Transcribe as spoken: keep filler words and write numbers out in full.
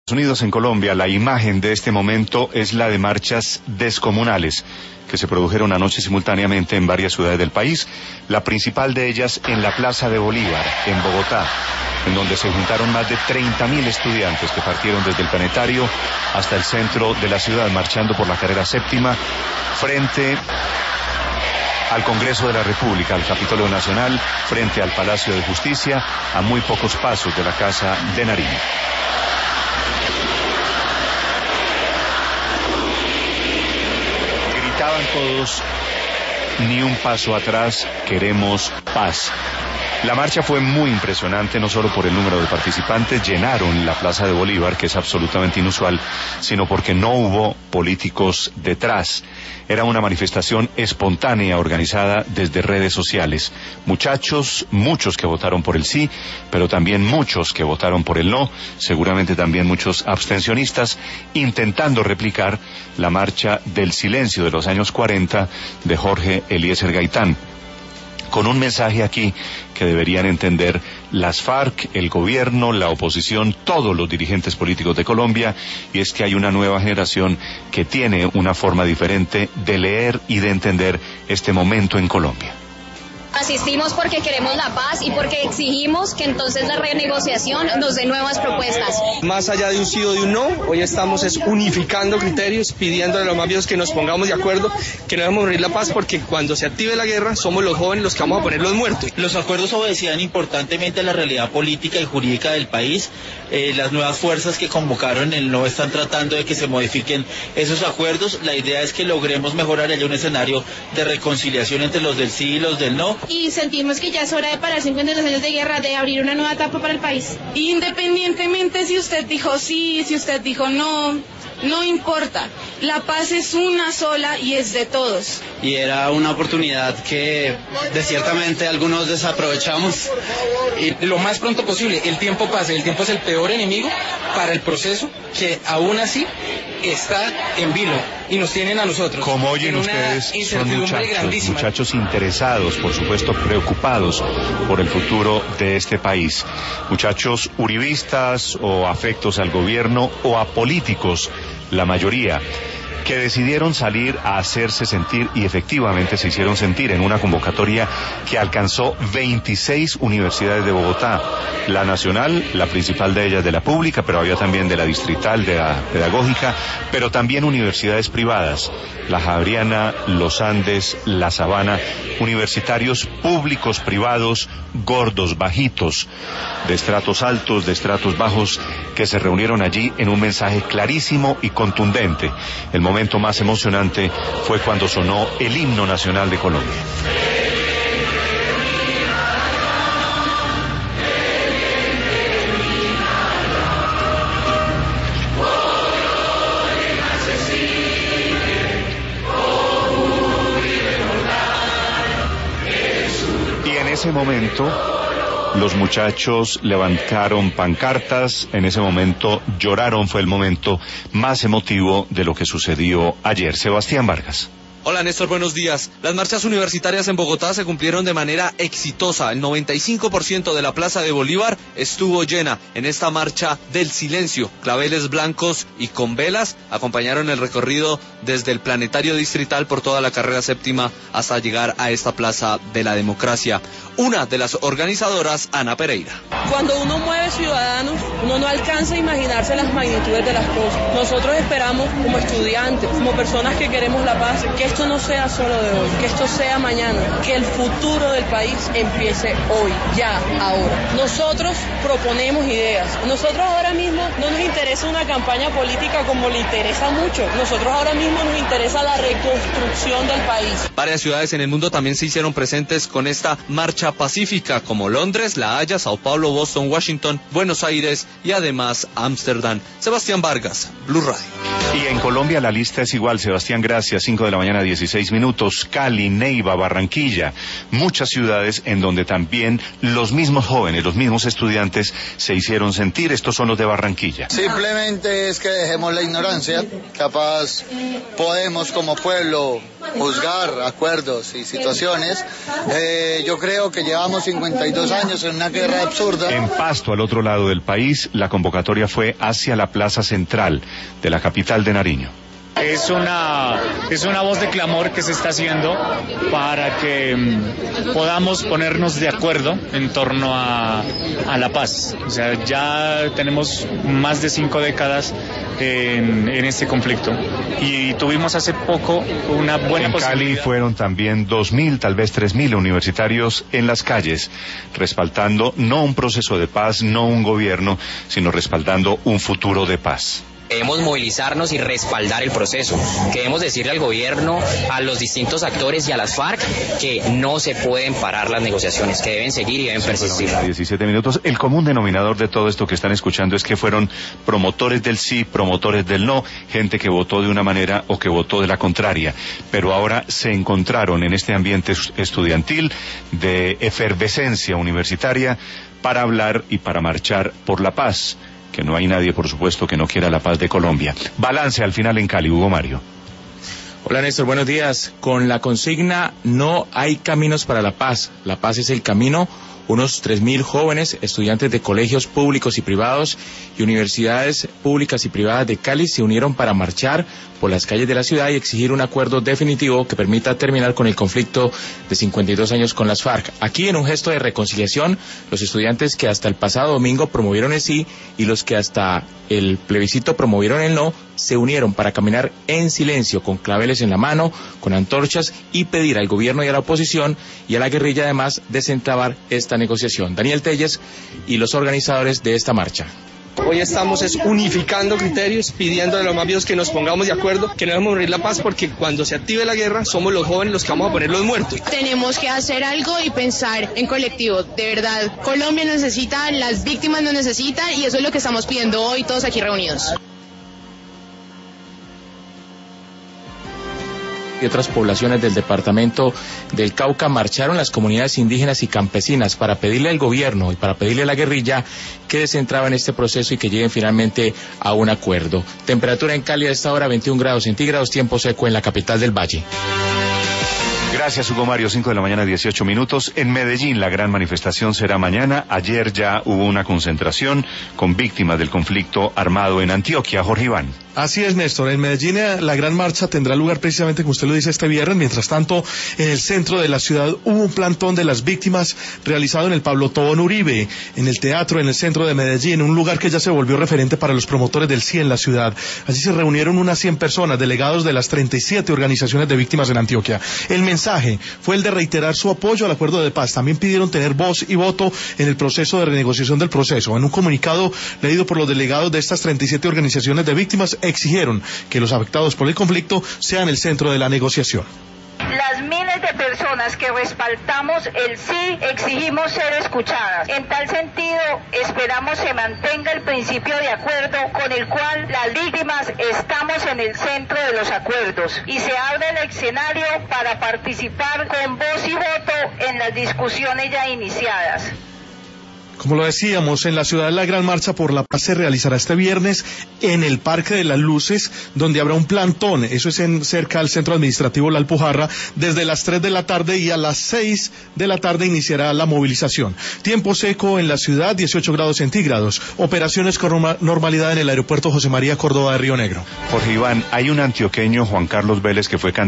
Unidos en Colombia, la imagen de este momento es la de marchas descomunales que se produjeron anoche simultáneamente en varias ciudades del país, la principal de ellas en la Plaza de Bolívar, en Bogotá, en donde se juntaron más de treinta mil estudiantes que partieron desde el Planetario hasta el centro de la ciudad, marchando por la carrera séptima, frente al Congreso de la República, al Capitolio Nacional, frente al Palacio de Justicia, a muy pocos pasos de la Casa de Nariño. Gritaban todos, ni un paso atrás, queremos paz. La marcha fue muy impresionante, no solo por el número de participantes, llenaron la Plaza de Bolívar, que es absolutamente inusual, sino porque no hubo políticos detrás. Era una manifestación espontánea organizada desde redes sociales. Muchachos, muchos que votaron por el sí, pero también muchos que votaron por el no, seguramente también muchos abstencionistas, intentando replicar la marcha del silencio de los años cuarenta de Jorge Eliezer Gaitán, con un mensaje aquí que deberían entender las FARC, el gobierno, la oposición, todos los dirigentes políticos de Colombia, y es que hay una nueva generación que tiene una forma diferente de leer y de entender este momento en Colombia. Asistimos porque queremos la paz y porque exigimos que entonces la renegociación nos dé nuevas propuestas. Más allá de un sí o de un no, hoy estamos es unificando criterios, pidiéndole a los más viejos que nos pongamos de acuerdo, que no debemos morir la paz, porque cuando se active la guerra somos los jóvenes los que vamos a poner los muertos. Los acuerdos obedecían importantemente a la realidad política y jurídica del país. Eh, las nuevas fuerzas que convocaron el no están tratando de que se modifiquen esos acuerdos. La idea es que logremos mejorar allá un escenario de reconciliación entre los del sí y los del no. Y sentimos que ya es hora de parar cincuenta y dos años de guerra, de abrir una nueva etapa para el país. Independientemente si usted dijo sí, si usted dijo no, no importa. La paz es una sola y es de todos. Y era una oportunidad que desciertamente algunos desaprovechamos. Y lo más pronto posible, el tiempo pasa, el tiempo es el peor enemigo para el proceso, que aún así está en vilo y nos tienen a nosotros. Como oyen ustedes, son muchachos, muchachos interesados, por supuesto preocupados por el futuro de este país. Muchachos uribistas o afectos al gobierno o a políticos, la mayoría, que decidieron salir a hacerse sentir, y efectivamente se hicieron sentir en una convocatoria que alcanzó veintiséis universidades de Bogotá, la nacional, la principal de ellas de la pública, pero había también de la distrital, de la pedagógica, pero también universidades privadas, la Javeriana, los Andes, la Sabana, universitarios públicos, privados, gordos, bajitos, de estratos altos, de estratos bajos, que se reunieron allí en un mensaje clarísimo y contundente. El momento más emocionante fue cuando sonó el himno nacional de Colombia. Y en ese momento los muchachos levantaron pancartas, en ese momento lloraron, fue el momento más emotivo de lo que sucedió ayer. Sebastián Vargas. Hola Néstor, buenos días. Las marchas universitarias en Bogotá se cumplieron de manera exitosa. El noventa y cinco por ciento de la Plaza de Bolívar estuvo llena en esta marcha del silencio. Claveles blancos y con velas acompañaron el recorrido desde el Planetario Distrital por toda la carrera séptima hasta llegar a esta Plaza de la Democracia. Una de las organizadoras, Ana Pereira. Cuando uno mueve ciudadanos, uno no alcanza a imaginarse las magnitudes de las cosas. Nosotros esperamos, como estudiantes, como personas que queremos la paz, que esto no sea solo de hoy, que esto sea mañana, que el futuro del país empiece hoy, ya, ahora. Nosotros proponemos ideas. Nosotros ahora mismo no nos interesa una campaña política como le interesa a muchos. Nosotros ahora mismo nos interesa la reconstrucción del país. Varias ciudades en el mundo también se hicieron presentes con esta marcha pacífica, como Londres, La Haya, Sao Paulo, Boston, Washington, Buenos Aires y además Ámsterdam. Sebastián Vargas, Blue Radio. Y en Colombia la lista es igual, Sebastián, gracias. cinco de la mañana, dieciséis minutos. Cali, Neiva, Barranquilla, muchas ciudades en donde también los mismos jóvenes, los mismos estudiantes se hicieron sentir. Estos son los de Barranquilla. Sí, Simplemente es que dejemos la ignorancia, capaz podemos como pueblo juzgar acuerdos y situaciones. Eh, yo creo que llevamos cincuenta y dos años en una guerra absurda. En Pasto, al otro lado del país, la convocatoria fue hacia la plaza central de la capital de Nariño. Es una, es una voz de clamor que se está haciendo para que um, podamos ponernos de acuerdo en torno a, a la paz. O sea, ya tenemos más de cinco décadas en, en este conflicto y tuvimos hace poco una buena en posibilidad. En Cali fueron también dos mil, tal vez tres mil universitarios en las calles, respaldando no un proceso de paz, no un gobierno, sino respaldando un futuro de paz. Debemos movilizarnos y respaldar el proceso. Queremos decirle al gobierno, a los distintos actores y a las FARC que no se pueden parar las negociaciones, que deben seguir y deben persistir. diecisiete minutos. El común denominador de todo esto que están escuchando es que fueron promotores del sí, promotores del no, gente que votó de una manera o que votó de la contraria. Pero ahora se encontraron en este ambiente estudiantil de efervescencia universitaria para hablar y para marchar por la paz. Que no hay nadie, por supuesto, que no quiera la paz de Colombia. Balance al final en Cali, Hugo Mario. Hola Néstor, buenos días. Con la consigna no hay caminos para la paz, la paz es el camino. Unos tres mil jóvenes, estudiantes de colegios públicos y privados y universidades públicas y privadas de Cali se unieron para marchar por las calles de la ciudad y exigir un acuerdo definitivo que permita terminar con el conflicto de cincuenta y dos años con las FARC. Aquí, en un gesto de reconciliación, los estudiantes que hasta el pasado domingo promovieron el sí y los que hasta el plebiscito promovieron el no, se unieron para caminar en silencio, con claveles en la mano, con antorchas y pedir al gobierno y a la oposición y a la guerrilla además desentrabar esta negociación. Daniel Telles y los organizadores de esta marcha. Hoy estamos es unificando criterios, pidiendo a los más viejos que nos pongamos de acuerdo, que no debemos morir la paz, porque cuando se active la guerra somos los jóvenes los que vamos a poner los muertos. Tenemos que hacer algo y pensar en colectivo, de verdad. Colombia nos necesita, las víctimas nos necesitan y eso es lo que estamos pidiendo hoy todos aquí reunidos. Y otras poblaciones del departamento del Cauca marcharon las comunidades indígenas y campesinas para pedirle al gobierno y para pedirle a la guerrilla que desentraben este proceso y que lleguen finalmente a un acuerdo. Temperatura en Cali a esta hora veintiún grados centígrados, tiempo seco en la capital del Valle. Gracias, Hugo Mario. cinco de la mañana, dieciocho minutos. En Medellín, la gran manifestación será mañana. Ayer ya hubo una concentración con víctimas del conflicto armado en Antioquia. Jorge Iván. Así es, Néstor. En Medellín la gran marcha tendrá lugar precisamente, como usted lo dice, este viernes. Mientras tanto, en el centro de la ciudad hubo un plantón de las víctimas realizado en el Pablo Tobón Uribe, en el teatro, en el centro de Medellín, un lugar que ya se volvió referente para los promotores del sí en la ciudad. Allí se reunieron unas cien personas, delegados de las treinta y siete organizaciones de víctimas en Antioquia. El mensaje fue el de reiterar su apoyo al acuerdo de paz. También pidieron tener voz y voto en el proceso de renegociación del proceso. En un comunicado leído por los delegados de estas treinta y siete organizaciones de víctimas, exigieron que los afectados por el conflicto sean el centro de la negociación. Las miles de personas que respaldamos el sí exigimos ser escuchadas. En tal sentido, esperamos se mantenga el principio de acuerdo con el cual las víctimas estamos en el centro de los acuerdos y se abre el escenario para participar con voz y voto en las discusiones ya iniciadas. Como lo decíamos, en la ciudad la Gran Marcha por la Paz se realizará este viernes en el Parque de las Luces, donde habrá un plantón, eso es en, cerca al Centro Administrativo La Alpujarra, desde las tres de la tarde y a las seis de la tarde iniciará la movilización. Tiempo seco en la ciudad, dieciocho grados centígrados. Operaciones con normalidad en el aeropuerto José María Córdoba de Río Negro. Jorge Iván, hay un antioqueño, Juan Carlos Vélez, que fue